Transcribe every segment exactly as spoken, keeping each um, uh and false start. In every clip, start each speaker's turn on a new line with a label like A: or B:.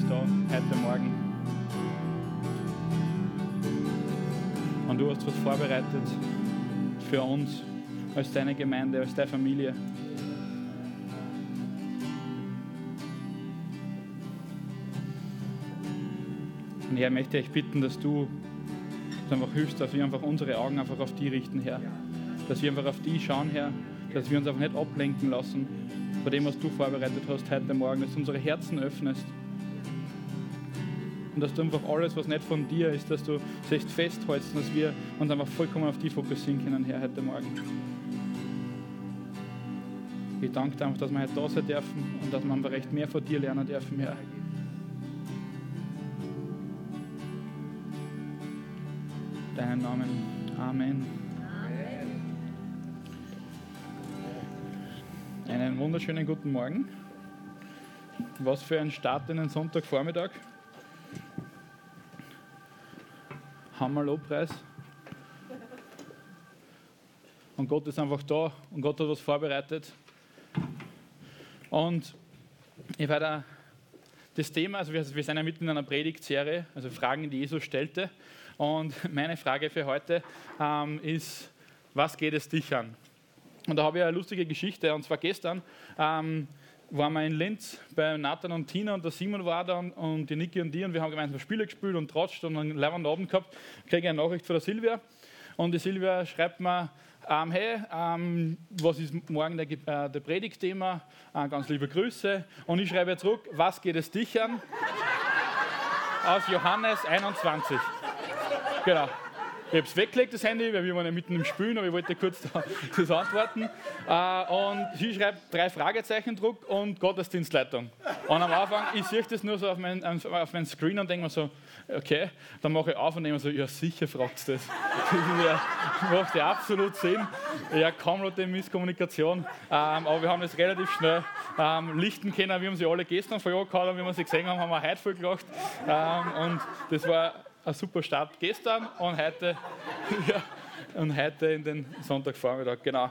A: da heute Morgen. Und du hast was vorbereitet für uns als deine Gemeinde, als deine Familie. Und Herr, ich möchte dich bitten, dass du uns einfach hilfst, dass wir einfach unsere Augen einfach auf die richten, Herr. Dass wir einfach auf die schauen, Herr. Dass wir uns einfach nicht ablenken lassen von dem, was du vorbereitet hast heute Morgen. Dass du unsere Herzen öffnest. Und dass du einfach alles, was nicht von dir ist, dass du es echt festhältst und dass wir uns einfach vollkommen auf die fokussieren können, Herr, heute Morgen. Ich danke dir einfach, dass wir heute da sein dürfen und dass wir einfach recht mehr von dir lernen dürfen, Herr. Deinen Namen. Amen. Einen wunderschönen guten Morgen. Was für ein Start in den Sonntagvormittag. Hammer Lobpreis. Und Gott ist einfach da und Gott hat was vorbereitet. Und ich werde das Thema, also wir, wir sind ja mitten in einer Predigtserie, also Fragen, die Jesus stellte. Und meine Frage für heute ähm, ist, was geht es dich an? Und da habe ich eine lustige Geschichte, und zwar gestern ähm, waren wir in Linz bei Nathan und Tina und der Simon war da und, und die Niki und die und wir haben gemeinsam Spiele gespielt und tratscht und einen leibenden Abend gehabt. Kriege ich eine Nachricht von der Silvia und die Silvia schreibt mir, ähm, hey, ähm, was ist morgen der, äh, der Predigtthema? Äh, ganz liebe Grüße. Und ich schreibe ihr zurück, was geht es dich an? Aus Johannes einundzwanzig. Genau. Ich habe es weggelegt, das Handy, weil wir waren ja mitten im Spielen, aber ich wollte kurz da, das antworten. Äh, und sie schreibt drei Fragezeichen Druck und Gottesdienstleitung. Und am Anfang, ich sehe das nur so auf meinen auf mein Screen und denke mir so, okay, dann mache ich auf und denke mir so, ja sicher fragt das. Das ja, macht ja absolut Sinn. Ja, komplette Misskommunikation. Ähm, aber wir haben das relativ schnell ähm, lichten können. Wir haben sie alle gestern verjagt und wie wir sie gesehen haben, haben wir heute voll gelacht. Ähm, und das war ein super Start gestern und heute, ja, und heute in den Sonntagvormittag, genau.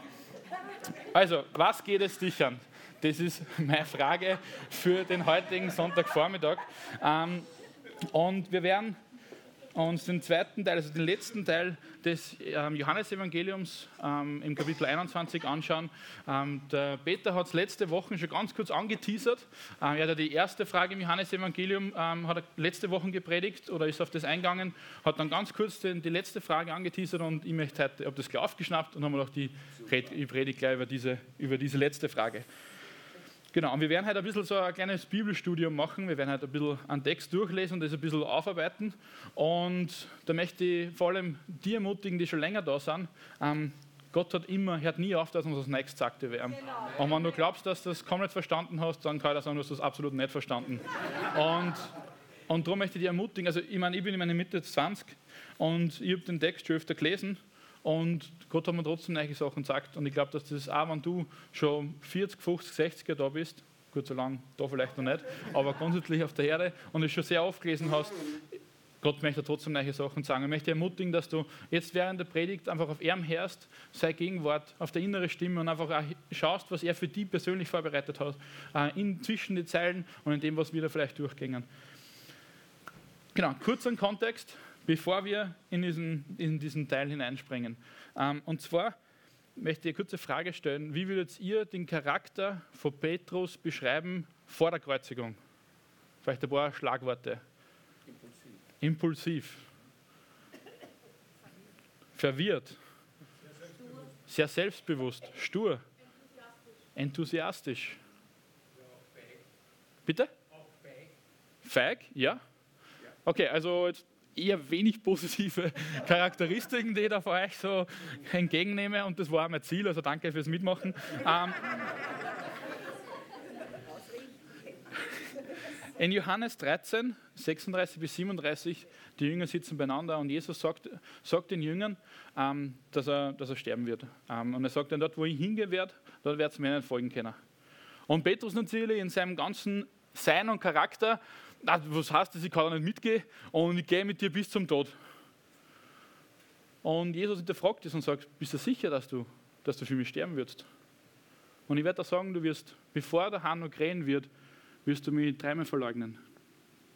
A: Also, was geht es dich an? Das ist meine Frage für den heutigen Sonntagvormittag. Ähm, und wir werden uns den zweiten Teil, also den letzten Teil des ähm, Johannesevangeliums ähm, im Kapitel einundzwanzig anschauen. Ähm, der Peter hat es letzte Woche schon ganz kurz angeteasert. Ähm, er hat ja die erste Frage im Johannesevangelium ähm, hat er letzte Woche gepredigt oder ist auf das eingegangen, hat dann ganz kurz den, die letzte Frage angeteasert und ich möchte heute, ich habe das gleich aufgeschnappt und haben wir die ich predige gleich über diese, über diese letzte Frage. Genau, und wir werden heute ein bisschen so ein kleines Bibelstudium machen. Wir werden heute ein bisschen einen Text durchlesen und das ein bisschen aufarbeiten. Und da möchte ich vor allem die ermutigen, die schon länger da sind. Ähm, Gott hat immer, hört nie auf, dass uns das Nächste sagte werden. Genau. Und wenn du glaubst, dass du das komplett verstanden hast, dann kann ich sagen, du hast das absolut nicht verstanden. Und, und darum möchte ich dich ermutigen, also ich meine, ich bin in meiner Mitte zwanzig und ich habe den Text schon öfter gelesen. Und Gott hat mir trotzdem neue Sachen gesagt. Und ich glaube, dass das auch, wenn du schon vierzig, fünfzig, sechzig Jahre da bist, gut so lang, da vielleicht noch nicht, aber grundsätzlich auf der Erde und es schon sehr oft gelesen hast, Gott möchte trotzdem neue Sachen sagen. Ich möchte dich ermutigen, dass du jetzt während der Predigt einfach auf ihn hörst, sei Gegenwart, auf der innere Stimme und einfach auch schaust, was er für dich persönlich vorbereitet hat, in zwischen den Zeilen und in dem, was wir da vielleicht durchgehen. Genau, kurz einen Kontext, bevor wir in diesen, in diesen Teil hineinspringen. Ähm, und zwar möchte ich eine kurze Frage stellen. Wie würdet ihr den Charakter von Petrus beschreiben vor der Kreuzigung? Vielleicht ein paar Schlagworte. Impulsiv. Impulsiv. Verwirrt. Sehr selbstbewusst. Stur. Enthusiastisch. Bitte? Feig, ja. Okay, also jetzt eher wenig positive Charakteristiken, die ich da von euch so entgegennehme und das war auch mein Ziel, also danke fürs Mitmachen. Ähm, in Johannes dreizehn, sechsunddreißig bis siebenunddreißig, die Jünger sitzen beieinander und Jesus sagt, sagt den Jüngern, ähm, dass, er, dass er sterben wird. Ähm, und er sagt dann, dort wo ich hingehen werde, dort werdet ihr mir nicht folgen können. Und Petrus natürlich in seinem ganzen Sein und Charakter, was heißt das, ich kann da nicht mitgehen und ich gehe mit dir bis zum Tod. Und Jesus hinterfragt das und sagt, bist du sicher, dass du, dass du für mich sterben wirst? Und ich werde da sagen, du wirst, bevor der Hahn noch krähen wird, wirst du mich dreimal verleugnen.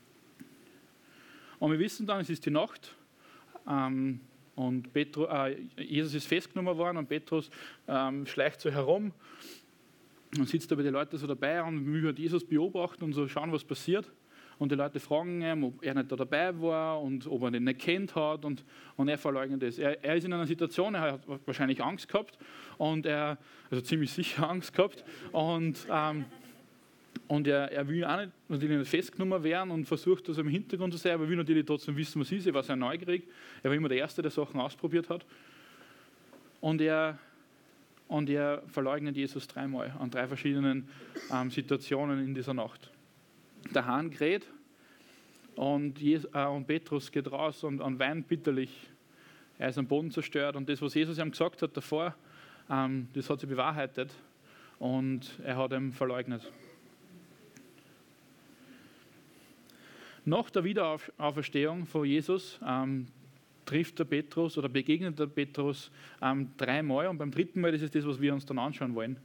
A: Und wir wissen dann, es ist die Nacht ähm, und Petru, äh, Jesus ist festgenommen worden und Petrus ähm, schleicht so herum und sitzt da bei den Leuten so dabei und will Jesus beobachten und so schauen, was passiert. Und die Leute fragen ihn, ob er nicht da dabei war und ob er ihn nicht kennt hat. Und, und er verleugnet es. Er, er ist in einer Situation, er hat wahrscheinlich Angst gehabt. Und er, also ziemlich sicher Angst gehabt. Und, ähm, und er, er will auch nicht natürlich nicht festgenommen werden und versucht, das im Hintergrund zu sein. Aber er will natürlich trotzdem wissen, was ist. Er war sehr neugierig. Er war immer der Erste, der Sachen ausprobiert hat. Und er, und er verleugnet Jesus dreimal an drei verschiedenen ähm, Situationen in dieser Nacht. Der Hahn kräht und, Jesus, äh, und Petrus geht raus und, und weint bitterlich. Er ist am Boden zerstört und das, was Jesus ihm gesagt hat davor, ähm, das hat sich bewahrheitet und er hat ihn verleugnet. Nach der Wiederauferstehung von Jesus ähm, trifft der Petrus oder begegnet der Petrus ähm, dreimal und beim dritten Mal, das ist das, was wir uns dann anschauen wollen.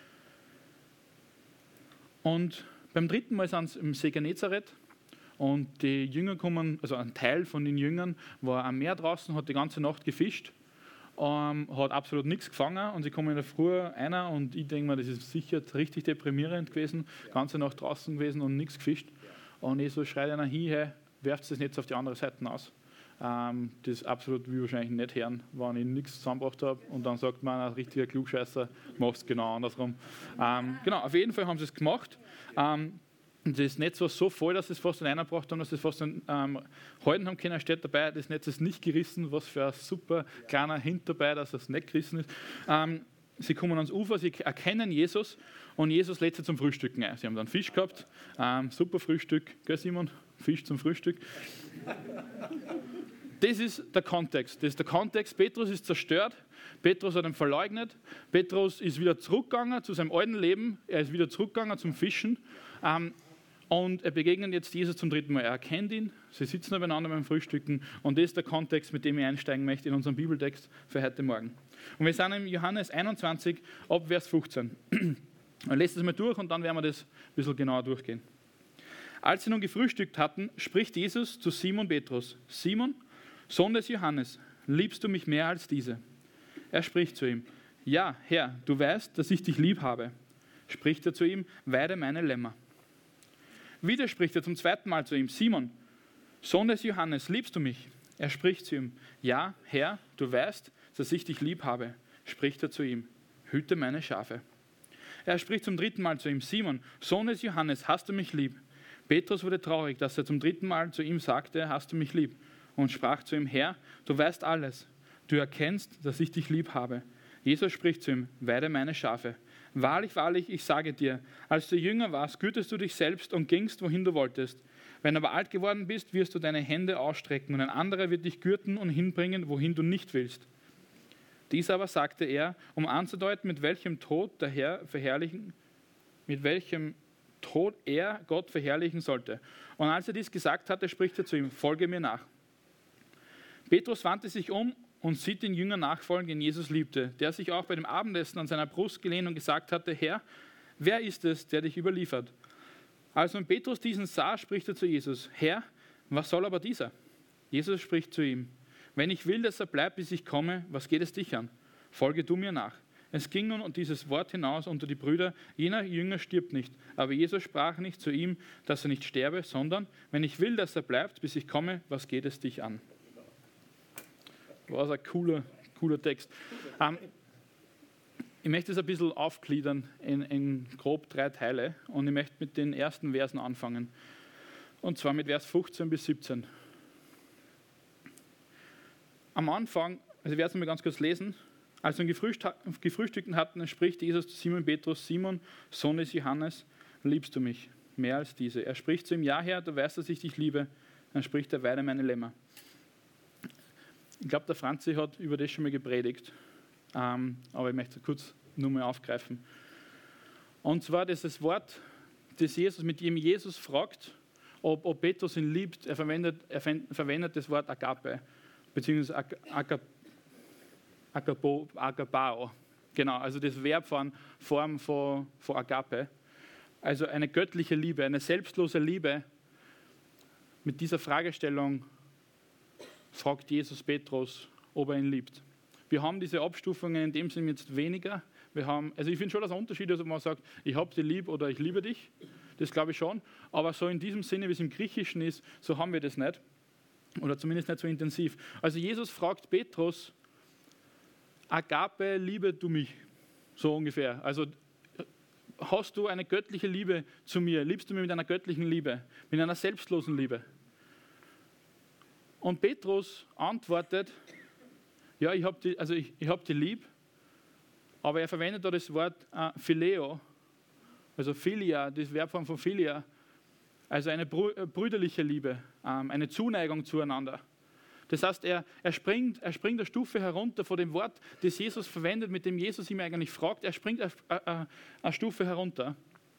A: Und beim dritten Mal sind sie im See Genezareth und die Jünger kommen, also ein Teil von den Jüngern war am Meer draußen, hat die ganze Nacht gefischt, ähm, hat absolut nichts gefangen und sie kommen in der Früh einer und ich denke mir, das ist sicher richtig deprimierend gewesen, die ganze Nacht draußen gewesen und nichts gefischt. Und Jesus schreit einer hin, hey, werft das Netz auf die andere Seite aus. Ähm, das absolut will ich wahrscheinlich nicht hören, wenn ich nichts zusammengebracht habe und dann sagt man, ein richtiger Klugscheißer, mach es genau andersrum. Ähm, genau, auf jeden Fall haben sie es gemacht. Ähm, das Netz war so voll, dass sie es fast in einer gebracht haben, dass sie es fast in, ähm, halten haben können. Steht dabei, das Netz ist nicht gerissen, was für ein super kleiner Hint dabei, dass es nicht gerissen ist. Ähm, sie kommen ans Ufer, sie erkennen Jesus und Jesus lädt sie zum Frühstücken ein. Sie haben dann Fisch gehabt, ähm, super Frühstück, gell Simon? Fisch zum Frühstück. Das ist der Kontext. Das ist der Kontext. Petrus ist zerstört. Petrus hat ihn verleugnet. Petrus ist wieder zurückgegangen zu seinem alten Leben. Er ist wieder zurückgegangen zum Fischen. Ähm, und er begegnet jetzt Jesus zum dritten Mal. Er erkennt ihn. Sie sitzen nebeneinander beim Frühstücken. Und das ist der Kontext, mit dem ich einsteigen möchte in unseren Bibeltext für heute Morgen. Und wir sind im Johannes einundzwanzig, ab Vers fünfzehn. Ich lese das mal durch und dann werden wir das ein bisschen genauer durchgehen. Als sie nun gefrühstückt hatten, spricht Jesus zu Simon Petrus: Simon, Sohn des Johannes, liebst du mich mehr als diese? Er spricht zu ihm: Ja, Herr, du weißt, dass ich dich lieb habe. Spricht er zu ihm: Weide meine Lämmer. Wieder spricht er zum zweiten Mal zu ihm: Simon, Sohn des Johannes, liebst du mich? Er spricht zu ihm: Ja, Herr, du weißt, dass ich dich lieb habe. Spricht er zu ihm: Hüte meine Schafe. Er spricht zum dritten Mal zu ihm: Simon, Sohn des Johannes, hast du mich lieb? Petrus wurde traurig, dass er zum dritten Mal zu ihm sagte: Hast du mich lieb? Und sprach zu ihm: Herr, du weißt alles. Du erkennst, dass ich dich lieb habe. Jesus spricht zu ihm: Weide meine Schafe. Wahrlich, wahrlich, ich sage dir, als du jünger warst, gütest du dich selbst und gingst, wohin du wolltest. Wenn aber alt geworden bist, wirst du deine Hände ausstrecken und ein anderer wird dich gürten und hinbringen, wohin du nicht willst. Dies aber sagte er, um anzudeuten, mit welchem Tod der Herr verherrlichen, mit welchem Tod er Gott verherrlichen sollte. Und als er dies gesagt hatte, spricht er zu ihm: Folge mir nach. Petrus wandte sich um und sieht den Jünger nachfolgen, den Jesus liebte, der sich auch bei dem Abendessen an seiner Brust gelehnt und gesagt hatte: Herr, wer ist es, der dich überliefert? Als nun Petrus diesen sah, spricht er zu Jesus: Herr, was soll aber dieser? Jesus spricht zu ihm: Wenn ich will, dass er bleibt, bis ich komme, was geht es dich an? Folge du mir nach. Es ging nun und dieses Wort hinaus unter die Brüder: Jener Jünger stirbt nicht. Aber Jesus sprach nicht zu ihm, dass er nicht sterbe, sondern: Wenn ich will, dass er bleibt, bis ich komme, was geht es dich an? Was ein cooler, cooler Text. Ähm, ich möchte es ein bisschen aufgliedern in, in grob drei Teile und ich möchte mit den ersten Versen anfangen. Und zwar mit Vers fünfzehn bis siebzehn. Am Anfang, also ich werde es mal ganz kurz lesen. Als wir gefrühstückt hatten, spricht Jesus zu Simon Petrus: Simon, Sohn des Johannes, liebst du mich mehr als diese? Er spricht zu ihm: Ja, Herr, du weißt, dass ich dich liebe. Dann spricht er: Weide meine Lämmer. Ich glaube, der Franzi hat über das schon mal gepredigt, ähm, aber ich möchte es kurz nur mal aufgreifen. Und zwar dieses Wort, das Jesus, mit dem Jesus fragt, ob, ob Petrus ihn liebt. Er verwendet, er verwendet das Wort Agape, beziehungsweise Agape. Agabo, Agabao, genau, also das Verb von Form von, von Agape. Also eine göttliche Liebe, eine selbstlose Liebe. Mit dieser Fragestellung fragt Jesus Petrus, ob er ihn liebt. Wir haben diese Abstufungen in dem Sinne jetzt weniger. Wir haben, also ich finde schon, dass ein Unterschied ist, ob man sagt, ich habe dich lieb oder ich liebe dich. Das glaube ich schon. Aber so in diesem Sinne, wie es im Griechischen ist, so haben wir das nicht. Oder zumindest nicht so intensiv. Also Jesus fragt Petrus, Agape, liebe du mich? So ungefähr. Also hast du eine göttliche Liebe zu mir? Liebst du mich mit einer göttlichen Liebe? Mit einer selbstlosen Liebe? Und Petrus antwortet, ja, ich habe die, also ich, ich hab die lieb, aber er verwendet da das Wort äh, Phileo, also Philia, das Verbform von Philia, also eine brüderliche Liebe, ähm, eine Zuneigung zueinander. Das heißt, er, er, springt, er springt eine Stufe herunter von dem Wort, das Jesus verwendet, mit dem Jesus ihm eigentlich fragt. Er springt eine, eine, eine Stufe herunter.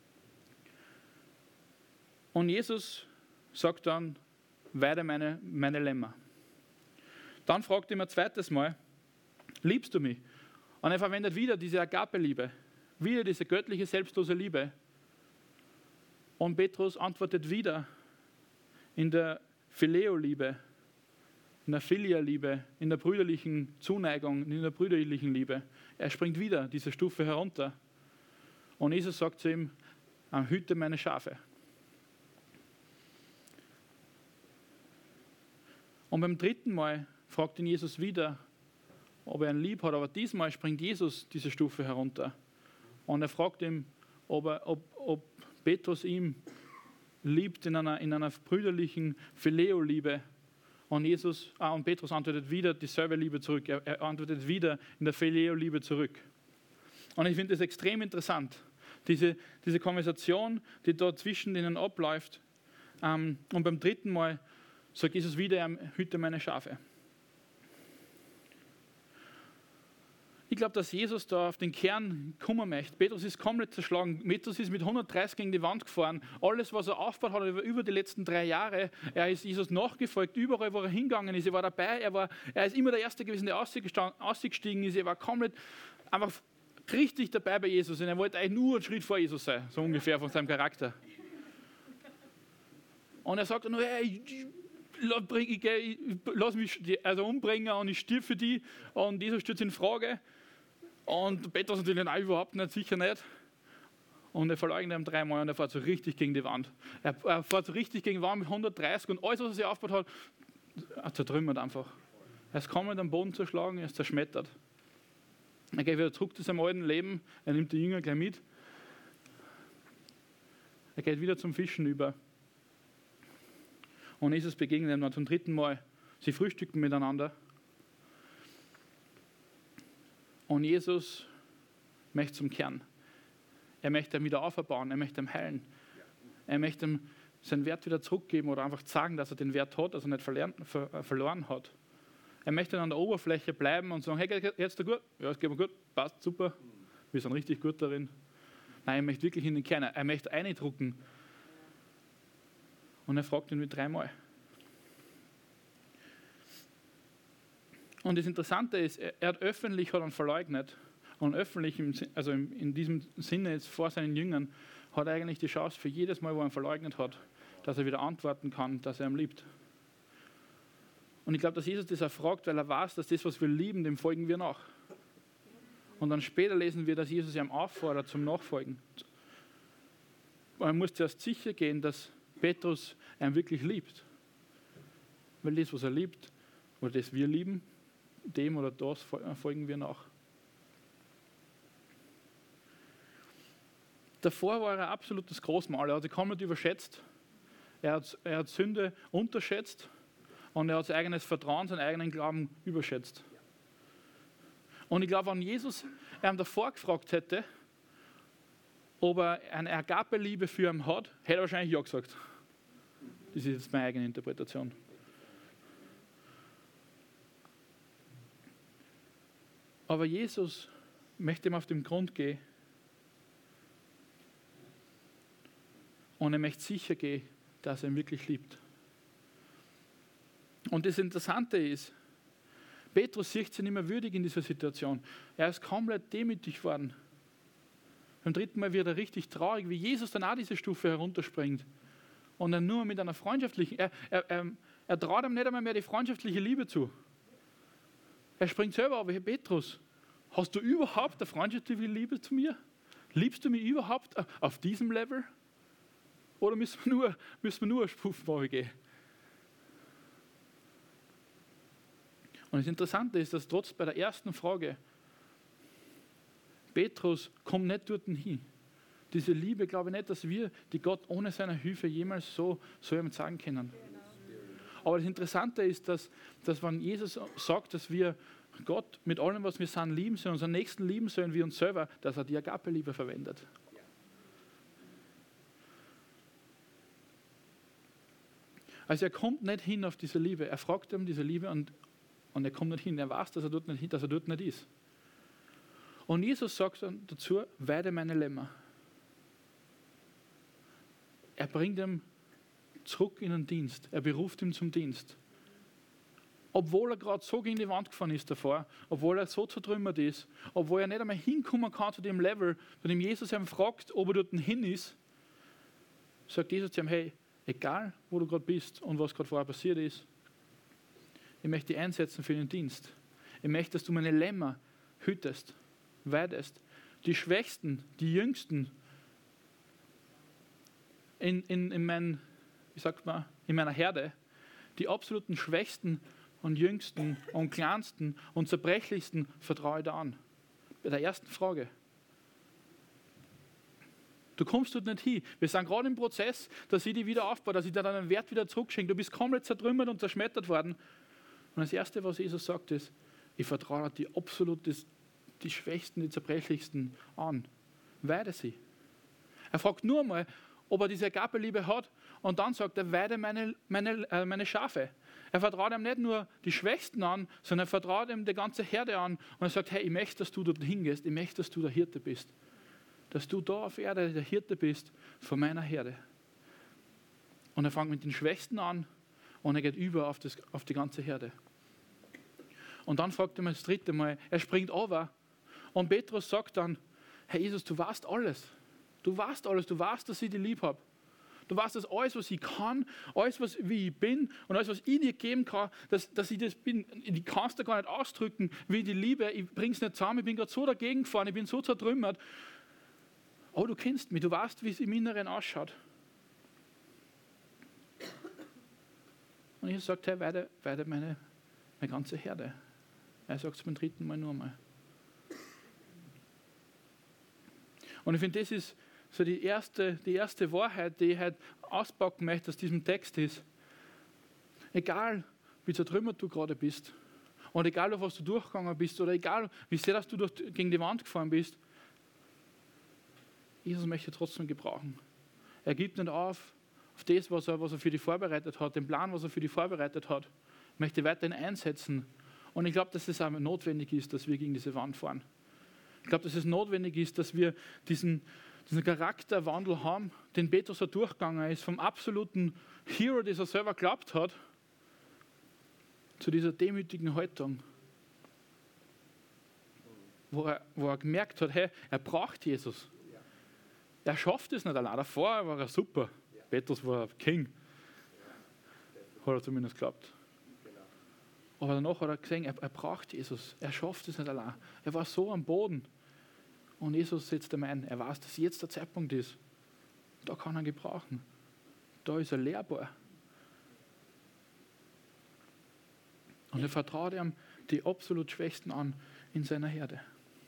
A: Und Jesus sagt dann, weide meine, meine Lämmer. Dann fragt er ihm ein zweites Mal, liebst du mich? Und er verwendet wieder diese Agape-Liebe, wieder diese göttliche, selbstlose Liebe. Und Petrus antwortet wieder in der Phileo-Liebe, in der Philia-Liebe, in der brüderlichen Zuneigung, in der brüderlichen Liebe. Er springt wieder diese Stufe herunter. Und Jesus sagt zu ihm, hüte meine Schafe. Und beim dritten Mal fragt ihn Jesus wieder, ob er ihn lieb hat, aber diesmal springt Jesus diese Stufe herunter. Und er fragt ihn, ob, er, ob, ob Petrus ihm liebt in einer, in einer brüderlichen Phileo-Liebe. Und, Jesus, ah, und Petrus antwortet wieder dieselbe Liebe zurück. Er, er antwortet wieder in der Phileo-Liebe zurück. Und ich finde das extrem interessant, diese, diese Konversation, die da zwischen denen abläuft. Ähm, und beim dritten Mal sagt Jesus wieder, er hüte meine Schafe. Ich glaube, dass Jesus da auf den Kern kommen möchte. Petrus ist komplett zerschlagen. Petrus ist mit hundertdreißig gegen die Wand gefahren. Alles, was er aufgebaut hat über, über die letzten drei Jahre, er ist Jesus nachgefolgt, überall, wo er hingegangen ist. Er war dabei, er, war, er ist immer der Erste gewesen, der ausgestiegen ist. Er war komplett einfach richtig dabei bei Jesus. Und er wollte eigentlich nur einen Schritt vor Jesus sein, so ungefähr von seinem Charakter. Und er sagt nur, hey, ich, ich, ich, lass mich also umbringen und ich stirb für die. Und Jesus stürzt in Frage. Und Petrus natürlich, nein, überhaupt nicht, sicher nicht. Und er verleugnet ihn dreimal und er fährt so richtig gegen die Wand. Er, er fährt so richtig gegen die Wand mit hundertdreißig und alles, was er sich aufgebaut hat, er zertrümmert einfach. Er ist kaum mit am Boden zerschlagen, er ist zerschmettert. Er geht wieder zurück zu seinem alten Leben, er nimmt die Jünger gleich mit. Er geht wieder zum Fischen über. Und Jesus begegnet ihm dann zum dritten Mal. Sie frühstücken miteinander. Und Jesus möchte zum Kern. Er möchte ihn wieder auferbauen, er möchte ihn heilen. Er möchte ihm seinen Wert wieder zurückgeben oder einfach sagen, dass er den Wert hat, dass er nicht verlernt, ver, verloren hat. Er möchte an der Oberfläche bleiben und sagen, hey, geht's dir gut? Ja, es geht mir gut, passt, super. Wir sind richtig gut darin. Nein, er möchte wirklich in den Kern, er möchte eindrucken. Und er fragt ihn mit dreimal. Und das Interessante ist, er hat öffentlich hat ihn verleugnet. Und öffentlich, im, also in diesem Sinne jetzt vor seinen Jüngern, hat er eigentlich die Chance für jedes Mal, wo er ihn verleugnet hat, dass er wieder antworten kann, dass er ihn liebt. Und ich glaube, dass Jesus das auch fragt, weil er weiß, dass das, was wir lieben, dem folgen wir nach. Und dann später lesen wir, dass Jesus ihm auffordert zum Nachfolgen. Und er muss zuerst sicher gehen, dass Petrus ihn wirklich liebt. Weil das, was er liebt, oder das wir lieben, dem oder das folgen wir nach. Davor war er absolutes Großmaul. Er hat sich komplett überschätzt. Er hat, er hat Sünde unterschätzt und er hat sein eigenes Vertrauen, seinen eigenen Glauben überschätzt. Und ich glaube, wenn Jesus ihm davor gefragt hätte, ob er eine Agape-Liebe für ihn hat, hätte er wahrscheinlich ja gesagt. Das ist jetzt meine eigene Interpretation. Aber Jesus möchte ihm auf den Grund gehen und er möchte sicher gehen, dass er ihn wirklich liebt. Und das Interessante ist, Petrus sieht sich nicht mehr würdig in dieser Situation. Er ist komplett demütig worden. Beim dritten Mal wird er richtig traurig, wie Jesus dann auch diese Stufe herunterspringt. Und dann nur mit einer freundschaftlichen, er, er, er, er traut ihm nicht einmal mehr die freundschaftliche Liebe zu. Er springt selber auf, hey Petrus, hast du überhaupt eine freundschaftliche Liebe zu mir? Liebst du mich überhaupt auf diesem Level? Oder müssen wir nur, müssen wir nur eine Stufe gehen? Und das Interessante ist, dass trotz bei der ersten Frage Petrus kommt nicht dort hin. Diese Liebe, glaube ich nicht, dass wir die Gott ohne seine Hilfe jemals so, so jemand sagen können. Aber das Interessante ist, dass, dass wenn Jesus sagt, dass wir Gott mit allem, was wir sind, lieben sollen, unseren Nächsten lieben sollen wie uns selber, dass er die Agape-Liebe verwendet. Also er kommt nicht hin auf diese Liebe. Er fragt um diese Liebe und, und er kommt nicht hin. Er weiß, dass er dort nicht, dass er dort nicht ist. Und Jesus sagt dann dazu, weide meine Lämmer. Er bringt ihn zurück in den Dienst. Er beruft ihn zum Dienst. Obwohl er gerade so gegen die Wand gefahren ist davor, obwohl er so zertrümmert ist, obwohl er nicht einmal hinkommen kann zu dem Level, bei dem Jesus ihn fragt, ob er dort hin ist, sagt Jesus zu ihm, hey, egal wo du gerade bist und was gerade vorher passiert ist, ich möchte dich einsetzen für den Dienst. Ich möchte, dass du meine Lämmer hütest, weidest, die Schwächsten, die Jüngsten in, in, in, mein, wie sagt man, in meiner Herde, die absoluten Schwächsten und Jüngsten und Kleinsten und Zerbrechlichsten vertraue ich dir an. Bei der ersten Frage. Du kommst dort nicht hin. Wir sind gerade im Prozess, dass ich dich wieder aufbaue, dass ich dir deinen Wert wieder zurückschenke. Du bist komplett zertrümmert und zerschmettert worden. Und das Erste, was Jesus sagt, ist, ich vertraue die absolut die, die Schwächsten, die Zerbrechlichsten an. Weide sie. Er fragt nur einmal, ob er diese Agape-Liebe hat und dann sagt er, weide meine, meine, äh, meine Schafe. Er vertraut ihm nicht nur die Schwächsten an, sondern er vertraut ihm die ganze Herde an und er sagt, hey, ich möchte, dass du dort hingehst, ich möchte, dass du der Hirte bist. Dass du da auf Erde der Hirte bist von meiner Herde. Und er fängt mit den Schwächsten an und er geht über auf, das, auf die ganze Herde. Und dann fragt er mir das dritte Mal, er springt runter und Petrus sagt dann, Herr Jesus, du weißt alles. Du weißt alles, du weißt, dass ich dich lieb habe. Du weißt, dass alles, was ich kann, alles, was, wie ich bin und alles, was ich dir geben kann, dass, dass ich das bin, ich kann es dir gar nicht ausdrücken, wie ich die liebe, ich bringe es nicht zusammen, ich bin gerade so dagegen gefahren, ich bin so zertrümmert. Aber du kennst mich, du weißt, wie es im Inneren ausschaut. Und Jesus sagt, hey, weide, weide meine, meine ganze Herde. Er sagt es beim dritten Mal nur mal. Und ich finde, das ist so die erste, die erste Wahrheit, die ich heute auspacken möchte aus diesem Text ist. Egal, wie zertrümmert du gerade bist und egal, auf was du durchgegangen bist oder egal, wie sehr dass du durch, gegen die Wand gefahren bist, Jesus möchte trotzdem gebrauchen. Er gibt nicht auf, auf das, was er, was er für dich vorbereitet hat, den Plan, was er für dich vorbereitet hat. Er möchte weiterhin einsetzen. Und ich glaube, dass es auch notwendig ist, dass wir gegen diese Wand fahren. Ich glaube, dass es notwendig ist, dass wir diesen, diesen Charakterwandel haben, den Petrus so durchgegangen ist, vom absoluten Hero, das er selber geglaubt hat, zu dieser demütigen Haltung. Wo er, wo er gemerkt hat, hey, er braucht Jesus. Er schafft es nicht allein. Davor war er super. Petrus war King. Hat er zumindest geglaubt. Aber danach hat er gesehen, er, er braucht Jesus. Er schafft es nicht allein. Er war so am Boden. Und Jesus setzt ihm ein. Er weiß, dass jetzt der Zeitpunkt ist. Da kann er ihn gebrauchen. Da ist er lehrbar. Und er vertraut ihm die absolut Schwächsten an in seiner Herde.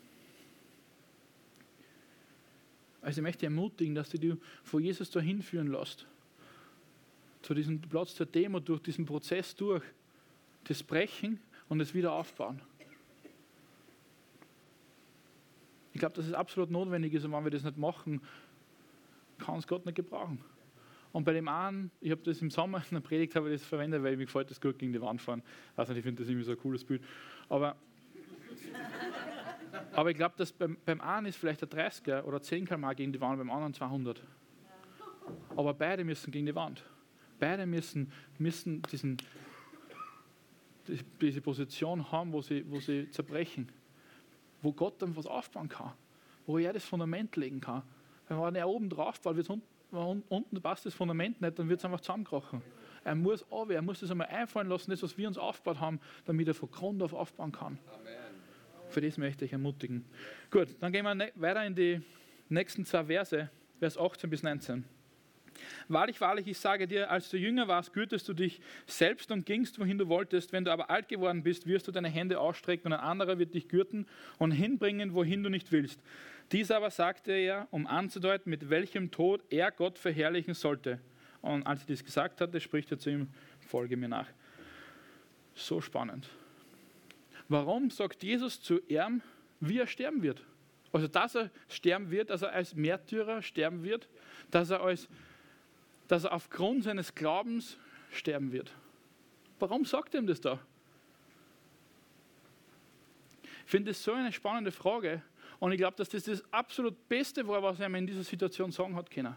A: Also ich möchte dich ermutigen, dass du dich von Jesus dahin führen lässt. Zu diesem Platz der Demut, durch diesen Prozess durch. Das Brechen und das Wiederaufbauen. Ich glaube, dass es absolut notwendig ist und wenn wir das nicht machen, kann es Gott nicht gebrauchen. Und bei dem einen, ich habe das im Sommer in der Predigt habe ich das verwendet, weil mir gefällt das gut gegen die Wand fahren. Also ich finde das irgendwie so ein cooles Bild. Aber, aber ich glaube, dass beim, beim einen ist vielleicht der dreißiger oder zehn Kilometer gegen die Wand, beim anderen zweihundert. Aber beide müssen gegen die Wand. Beide müssen, müssen diesen, diese Position haben, wo sie, wo sie zerbrechen. Wo Gott dann was aufbauen kann. Wo er das Fundament legen kann. Wenn er oben drauf baut, wird es wenn unten passt das Fundament nicht, dann wird es einfach zusammenkrachen. Er muss runter, er muss das einmal einfallen lassen, das, was wir uns aufgebaut haben, damit er von Grund auf aufbauen kann. Amen. Für das möchte ich ermutigen. Gut, dann gehen wir ne- weiter in die nächsten zwei Verse, Vers achtzehn bis neunzehn. Wahrlich, wahrlich, ich sage dir, als du jünger warst, gürtest du dich selbst und gingst, wohin du wolltest. Wenn du aber alt geworden bist, wirst du deine Hände ausstrecken und ein anderer wird dich gürten und hinbringen, wohin du nicht willst. Dies aber sagte er, um anzudeuten, mit welchem Tod er Gott verherrlichen sollte. Und als er dies gesagt hatte, spricht er zu ihm, folge mir nach. So spannend. Warum sagt Jesus zu ihm, wie er sterben wird? Also, dass er sterben wird, dass er als Märtyrer sterben wird, dass er, als, dass er aufgrund seines Glaubens sterben wird. Warum sagt er ihm das da? Ich finde das so eine spannende Frage und ich glaube, dass das das absolut Beste war, was er mir in dieser Situation sagen hat können.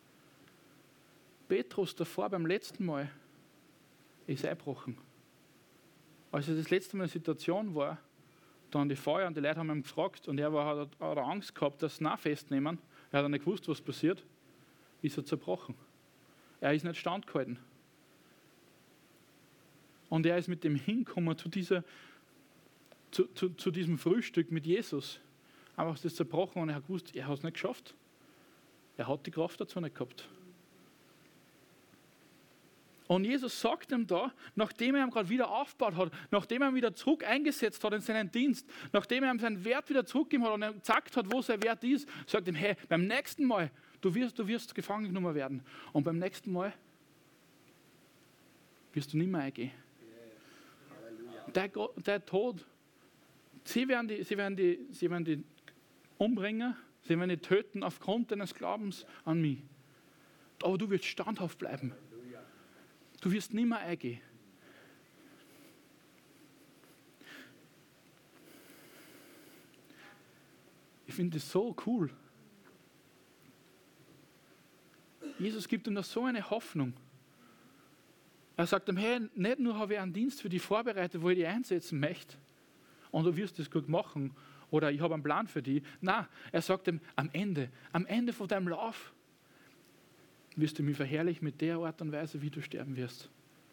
A: Petrus davor beim letzten Mal ist eingebrochen. Als er das letzte Mal in der Situation war, dann die Feuer und die Leute haben ihn gefragt und er war, hat, hat Angst gehabt, dass sie ihn festnehmen. Er hat nicht gewusst, was passiert. Ist er zerbrochen. Er ist nicht standgehalten. Und er ist mit dem hingekommen zu, dieser, zu, zu, zu diesem Frühstück mit Jesus. Einfach das zerbrochen und er hat gewusst, er hat es nicht geschafft. Er hat die Kraft dazu nicht gehabt. Und Jesus sagt ihm da, nachdem er ihn gerade wieder aufgebaut hat, nachdem er ihn wieder zurück eingesetzt hat in seinen Dienst, nachdem er ihm seinen Wert wieder zurückgegeben hat und er gesagt hat, wo sein Wert ist, sagt ihm, hey, beim nächsten Mal, du wirst, du wirst gefangen genommen werden. Und beim nächsten Mal wirst du nicht mehr eingehen. Der, der Tod, sie werden, die, sie, werden die, sie werden die umbringen, sie werden die töten aufgrund deines Glaubens an mich. Aber du wirst standhaft bleiben. Du wirst nicht mehr eingehen. Ich finde das so cool. Jesus gibt ihm da so eine Hoffnung. Er sagt ihm, hey, nicht nur habe ich einen Dienst für dich vorbereitet, wo ich dich einsetzen möchte und du wirst das gut machen oder ich habe einen Plan für dich. Nein, er sagt ihm, am Ende, am Ende von deinem Lauf wirst du mich verherrlichen mit der Art und Weise, wie du sterben wirst.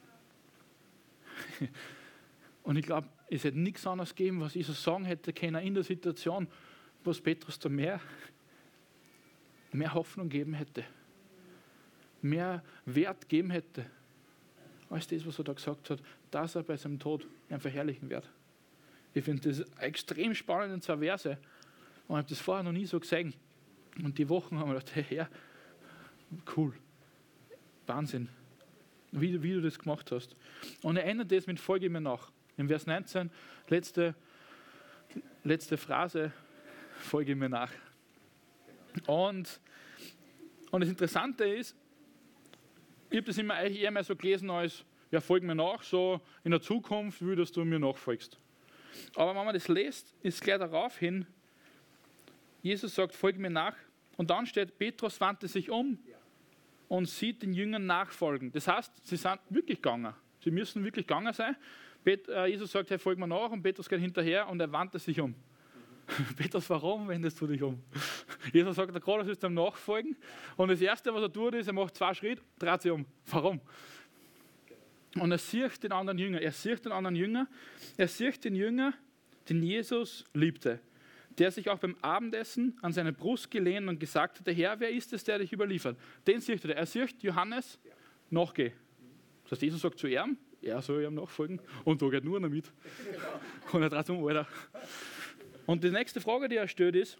A: Und ich glaube, es hätte nichts anderes gegeben, was Jesus sagen hätte können in der Situation, was Petrus da mehr, mehr Hoffnung geben hätte, mehr Wert geben hätte, als das, was er da gesagt hat, dass er bei seinem Tod ihn verherrlichen wird. Ich finde das extrem spannend in zwei Verse und ich habe das vorher noch nie so gesehen. Und die Wochen haben wir gedacht, hey Herr, cool, Wahnsinn, wie, wie du das gemacht hast. Und er ändert das mit Folge mir nach. In Vers neunzehn, letzte, letzte Phrase, folge mir nach. Und, und das Interessante ist, ich habe das immer eher mehr so gelesen als, ja, folge mir nach, so in der Zukunft will, dass du mir nachfolgst. Aber wenn man das liest, ist gleich darauf hin, Jesus sagt, folge mir nach. Und dann steht, Petrus wandte sich um und sieht den Jüngern nachfolgen. Das heißt, sie sind wirklich gegangen. Sie müssen wirklich gegangen sein. Pet, äh, Jesus sagt, hey, folg mir nach und Petrus geht hinterher und er wandte sich um. Mhm. Petrus, warum wendest du dich um? Jesus sagt, der gerade ist dem Nachfolgen und das Erste, was er tut, ist, er macht zwei Schritte, dreht sich um. Warum? Und er sieht den anderen Jünger, er sieht den anderen Jünger, er sieht den Jünger, den Jesus liebte, der sich auch beim Abendessen an seine Brust gelehnt und gesagt hat, Herr, wer ist es, der dich überliefert? Den sieht er. Er sieht Johannes, nachgeh. Das heißt, Jesus sagt zu ihm, er soll ihm nachfolgen und da geht nur einer mit. Und er dreht sich um, Alter. Und die nächste Frage, die er stellt, ist,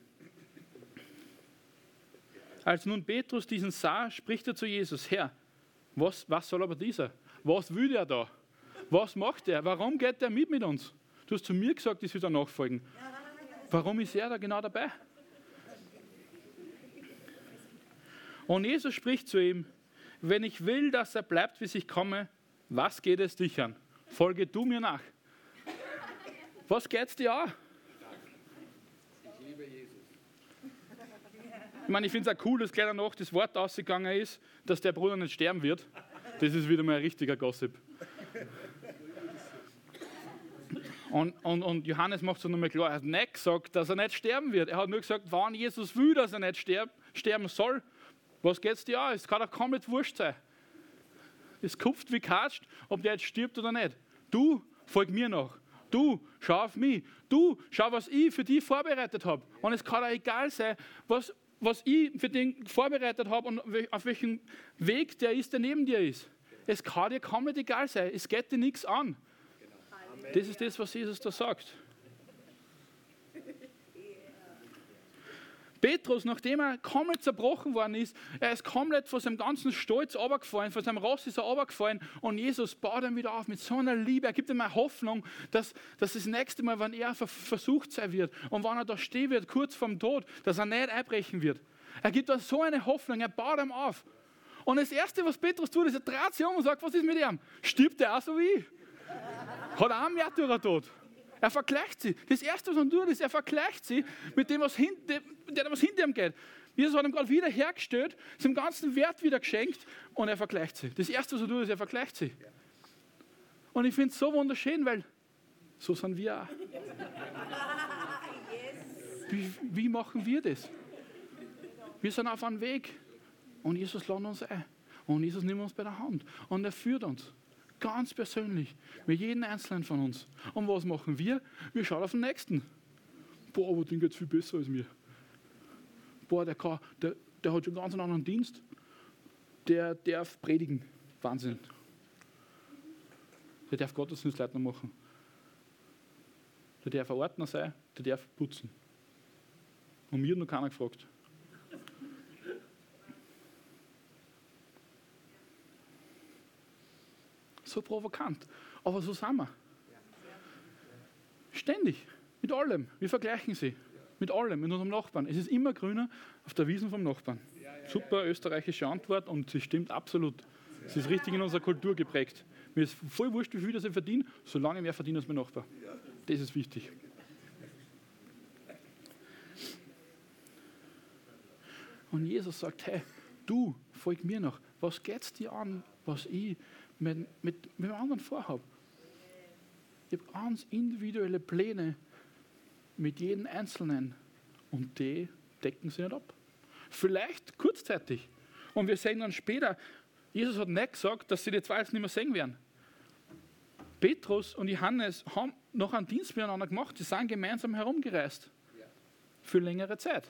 A: als nun Petrus diesen sah, spricht er zu Jesus, Herr, was, was soll aber dieser? Was will der da? Was macht er? Warum geht der mit mit uns? Du hast zu mir gesagt, ich soll da nachfolgen. Warum ist er da genau dabei? Und Jesus spricht zu ihm, wenn ich will, dass er bleibt, bis ich komme, was geht es dich an? Folge du mir nach. Was geht es dir an?
B: Ich liebe Jesus.
A: Ich meine, ich finde es auch cool, dass gleich danach das Wort ausgegangen ist, dass der Bruder nicht sterben wird. Das ist wieder mal ein richtiger Gossip. Und, und, und Johannes macht es nochmal klar, er hat nicht gesagt, dass er nicht sterben wird. Er hat nur gesagt, wann Jesus will, dass er nicht sterb, sterben soll, Was geht's dir an? Es kann doch komplett wurscht sein. Es kupft wie katscht, ob der jetzt stirbt oder nicht. Du, folg mir nach. Du, schau auf mich. Du, schau, was ich für dich vorbereitet habe. Und es kann auch egal sein, was, was ich für den vorbereitet habe und auf welchem Weg der ist, der neben dir ist. Es kann dir komplett egal sein. Es geht dir nichts an. Das ist das, was Jesus da sagt. Petrus, nachdem er komplett zerbrochen worden ist, er ist komplett von seinem ganzen Stolz runtergefallen, von seinem Ross ist er runtergefallen und Jesus baut ihn wieder auf mit so einer Liebe. Er gibt ihm eine Hoffnung, dass, dass das nächste Mal, wenn er versucht sein wird und wenn er da stehen wird, kurz vorm Tod, dass er nicht einbrechen wird. Er gibt ihm so eine Hoffnung, er baut ihm auf. Und das Erste, was Petrus tut, ist, er dreht sich um und sagt, was ist mit ihm? Stirbt er auch so wie ich? Hat er auch einen Märtyrertod? Er vergleicht sie. Das Erste, was er tut, ist, er vergleicht sie mit dem, was, hin, dem, was hinter ihm geht. Jesus hat ihm gerade wieder hergestellt, seinem ganzen Wert wieder geschenkt und er vergleicht sie. Das Erste, was er tut, ist, er vergleicht sie. Und ich finde es so wunderschön, weil so sind wir auch. Wie, wie machen wir das? Wir sind auf einem Weg und Jesus lädt uns ein. Und Jesus nimmt uns bei der Hand und er führt uns. Ganz persönlich, mit jedem Einzelnen von uns. Und was machen wir? Wir schauen auf den Nächsten. Boah, aber den geht es viel besser als mir. Boah, der, kann, der, der hat schon ganz einen anderen Dienst. Der darf predigen. Wahnsinn. Der darf Gottesdienstleiter machen. Der darf ein Ordner sein, der darf putzen. Und mir hat noch keiner gefragt. So provokant. Aber so sind wir. Ständig. Mit allem. Wir vergleichen sie. Mit allem. Mit unserem Nachbarn. Es ist immer grüner auf der Wiesn vom Nachbarn. Super österreichische Antwort und sie stimmt absolut. Es ist richtig in unserer Kultur geprägt. Mir ist voll wurscht, wie viel das ich verdiene, solange ich mehr verdiene als mein Nachbar. Das ist wichtig. Und Jesus sagt, hey, du, folg mir nach. Was geht es dir an, was ich mit, mit, mit dem anderen vorhabe? Ich habe ganz individuelle Pläne mit jedem Einzelnen und die decken sie nicht ab. Vielleicht kurzzeitig. Und wir sehen dann später, Jesus hat nicht gesagt, dass sie die zwei jetzt nicht mehr sehen werden. Petrus und Johannes haben noch einen Dienst miteinander gemacht, sie sind gemeinsam herumgereist. Für längere Zeit.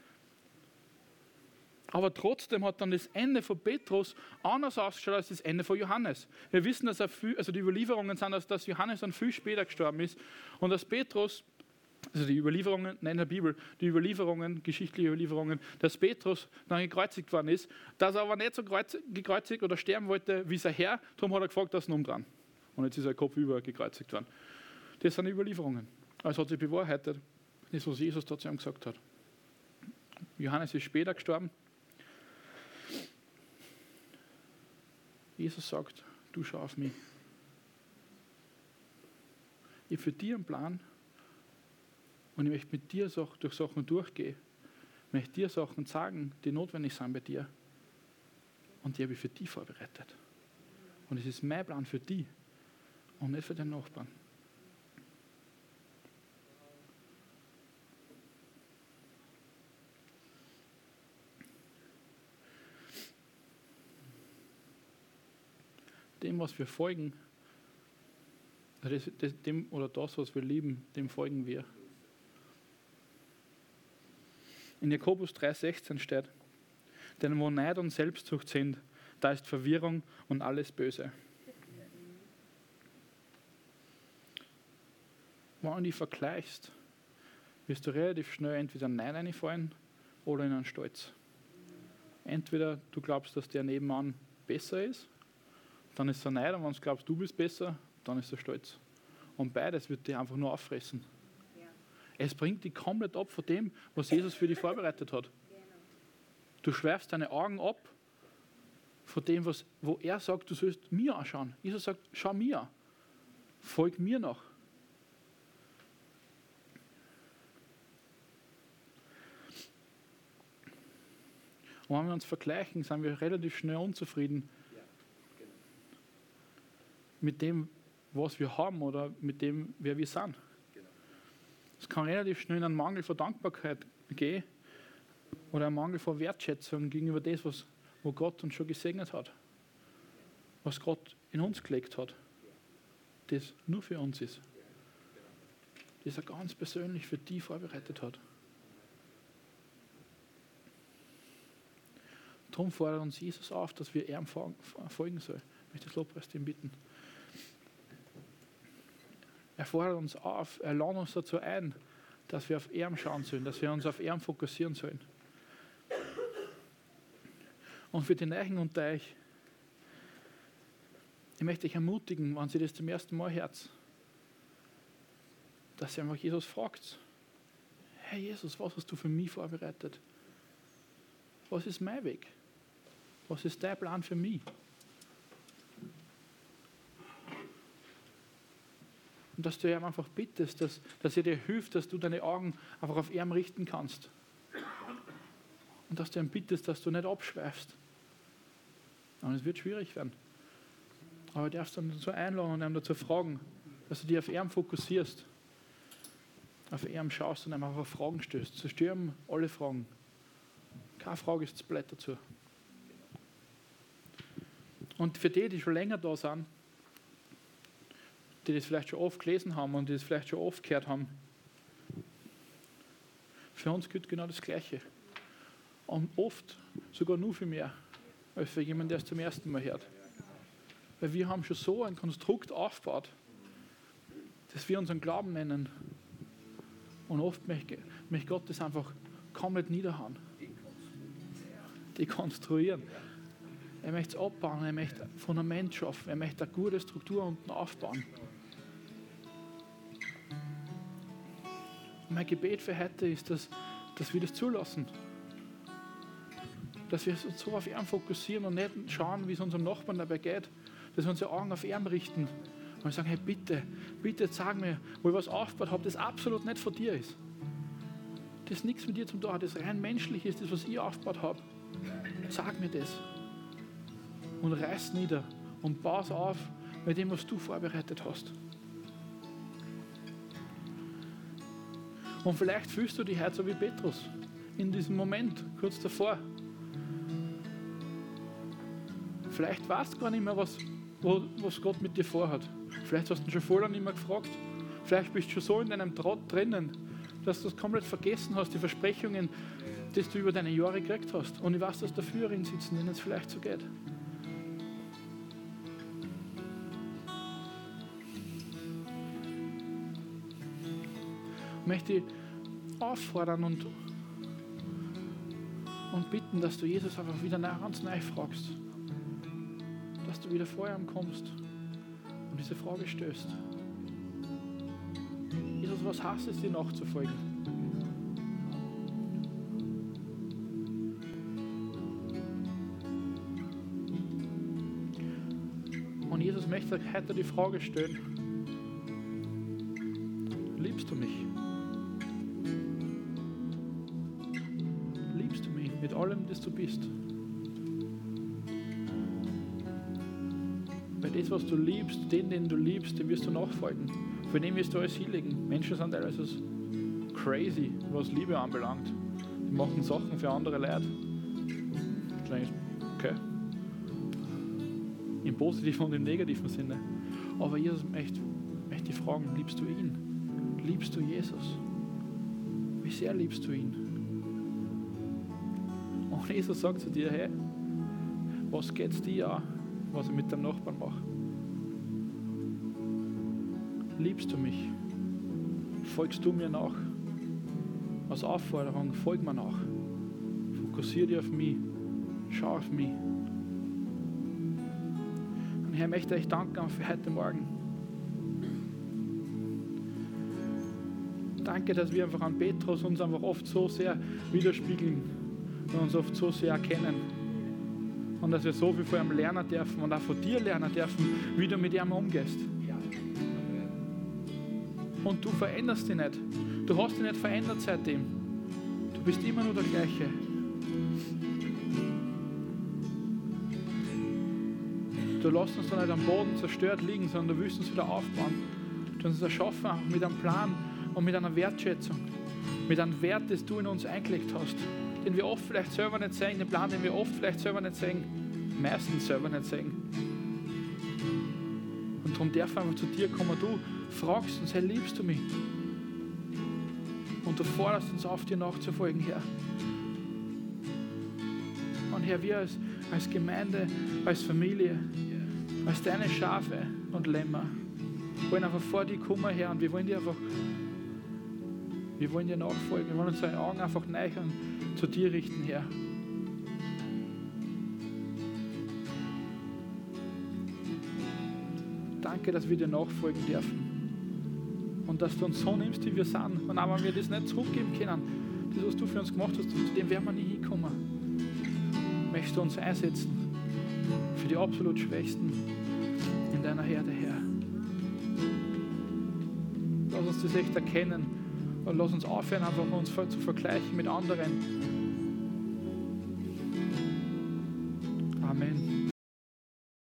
A: Aber trotzdem hat dann das Ende von Petrus anders ausgeschaut als das Ende von Johannes. Wir wissen, dass er viel, also die Überlieferungen sind, dass, dass Johannes dann viel später gestorben ist und dass Petrus, also die Überlieferungen, nein, in der Bibel, die Überlieferungen, geschichtliche Überlieferungen, dass Petrus dann gekreuzigt worden ist, dass er aber nicht so gekreuzigt oder sterben wollte wie sein Herr, darum hat er gefragt, dass er ihn umdrehen. Und jetzt ist er kopfüber gekreuzigt worden. Das sind die Überlieferungen. Also hat sich bewahrheitet, das, was Jesus da zu ihm gesagt hat. Johannes ist später gestorben. Jesus sagt, du schau auf mich. Ich habe für dich einen Plan und ich möchte mit dir durch Sachen durchgehen. Ich möchte dir Sachen sagen, die notwendig sind bei dir. Und die habe ich für dich vorbereitet. Und es ist mein Plan für dich und nicht für den Nachbarn. Dem, was wir folgen, das, das, dem oder das, was wir lieben, dem folgen wir. In Jakobus drei sechzehn steht, denn wo Neid und Selbstsucht sind, da ist Verwirrung und alles Böse. Wenn du dich vergleichst, wirst du relativ schnell entweder in Neid reinfallen oder in einen Stolz. Entweder du glaubst, dass der nebenan besser ist, dann ist er Neid, und wenn du glaubst, du bist besser, dann ist er Stolz. Und beides wird dich einfach nur auffressen. Ja. Es bringt dich komplett ab von dem, was Jesus für dich vorbereitet hat. Genau. Du schweifst deine Augen ab von dem, was, wo er sagt, du sollst mir anschauen. Jesus sagt, schau mir an. Folg mir nach. Und wenn wir uns vergleichen, sind wir relativ schnell unzufrieden mit dem, was wir haben oder mit dem, wer wir sind. Es kann relativ schnell in einen Mangel von Dankbarkeit gehen, Oder ein Mangel von Wertschätzung gegenüber dem, was, wo Gott uns schon gesegnet hat. Was Gott in uns gelegt hat. Das nur für uns ist. Das er ganz persönlich für die vorbereitet hat. Darum fordert uns Jesus auf, dass wir ihm folgen sollen. Ich möchte das Lobpreisteam bitten. Er fordert uns auf, er lädt uns dazu ein, dass wir auf ihn schauen sollen, dass wir uns auf ihn fokussieren sollen. Und für die Neuen unter euch, ich möchte euch ermutigen, wenn Sie das zum ersten Mal hört, dass ihr einfach Jesus fragt: Herr Jesus, was hast du für mich vorbereitet? Was ist mein Weg? Was ist dein Plan für mich? Und dass du ihm einfach bittest, dass, dass er dir hilft, dass du deine Augen einfach auf ihn richten kannst. Und dass du ihm bittest, dass du nicht abschweifst. Und es wird schwierig werden. Aber du darfst dann dazu einladen und ihm dazu fragen, dass du dich auf ihn fokussierst. Auf ihn schaust und ihm einfach Fragen stößt. So stürmen alle Fragen. Keine Frage ist zu blöd dazu. Und für die, die schon länger da sind, die das vielleicht schon oft gelesen haben und die das vielleicht schon oft gehört haben, für uns gilt genau das Gleiche. Und oft sogar nur viel mehr, als für jemanden, der es zum ersten Mal hört. Weil wir haben schon so ein Konstrukt aufgebaut, das wir unseren Glauben nennen. Und oft möchte Gott das einfach komplett niederhauen. Dekonstruieren. Er möchte es abbauen, er möchte ein Fundament schaffen, er möchte eine gute Struktur unten aufbauen. Und mein Gebet für heute ist, dass, dass wir das zulassen. Dass wir uns so auf ihn fokussieren und nicht schauen, wie es unserem Nachbarn dabei geht. Dass wir unsere Augen auf ihn richten und wir sagen: Hey, bitte, bitte sag mir, wo ich was aufgebaut habe, das absolut nicht von dir ist. Das nichts mit dir zu tun hat, das rein menschlich ist, das, was ich aufgebaut habe. Sag mir das. Und reiß nieder und baue es auf mit dem, was du vorbereitet hast. Und vielleicht fühlst du dich heute so wie Petrus in diesem Moment, kurz davor. Vielleicht weißt du gar nicht mehr, was, wo, was Gott mit dir vorhat. Vielleicht hast du ihn schon voll nicht mehr gefragt. Vielleicht bist du schon so in deinem Trott drinnen, dass du es komplett vergessen hast, die Versprechungen, die du über deine Jahre gekriegt hast. Und ich weiß, dass da Führerin sitzen, denen es vielleicht so geht. Ich möchte auffordern und, und bitten, dass du Jesus einfach wieder ganz neu fragst. Dass du wieder vor ihm kommst und diese Frage stößt. Jesus, was heißt es, dir nachzufolgen? Und Jesus möchte heute die Frage stellen: Liebst du mich? Liebst du mich mit allem, das du bist? Weil das, was du liebst, den, den du liebst, den wirst du nachfolgen. Für den wirst du alles hinlegen. Menschen sind teilweise crazy, was Liebe anbelangt. Die machen Sachen für andere Leute. Okay. Im positiven und im negativen Sinne. Aber Jesus möchte, möchte dich fragen: Liebst du ihn? Liebst du Jesus? Wie sehr liebst du ihn? Und Jesus sagt zu dir: Hey, was geht es dir an, was ich mit deinem Nachbarn mache? Liebst du mich? Folgst du mir nach? Als Aufforderung, folg mir nach. Fokussiere dich auf mich. Schau auf mich. Und Herr, ich möchte euch danken für heute Morgen. Danke, dass wir einfach an Petrus uns einfach oft so sehr widerspiegeln und uns oft so sehr erkennen. Und dass wir so viel von ihm lernen dürfen und auch von dir lernen dürfen, wie du mit ihm umgehst. Und du veränderst dich nicht. Du hast dich nicht verändert seitdem. Du bist immer nur der Gleiche. Du lässt uns da nicht am Boden zerstört liegen, sondern du willst uns wieder aufbauen. Du willst uns erschaffen mit einem Plan und mit einer Wertschätzung. Mit einem Wert, das du in uns eingelegt hast. den wir oft vielleicht selber nicht sehen, den Plan, den wir oft vielleicht selber nicht sehen, meistens selber nicht sehen. Und darum darf einfach zu dir kommen. Du fragst uns, hey, liebst du mich? Und du forderst uns auf, dir nachzufolgen, Herr. Und Herr, wir als, als Gemeinde, als Familie, als deine Schafe und Lämmer, wollen einfach vor dir kommen, Herr, und wir wollen dir einfach, wir wollen dir nachfolgen, wir wollen unsere Augen einfach neichern zu dir richten, Herr. Danke, dass wir dir nachfolgen dürfen und dass du uns so nimmst, wie wir sind. Und auch wenn wir das nicht zurückgeben können, das, was du für uns gemacht hast, zu dem werden wir nie hinkommen. Möchtest du uns einsetzen für die absolut Schwächsten in deiner Herde, Herr. Lass uns das echt erkennen und lass uns aufhören, einfach uns zu vergleichen mit anderen,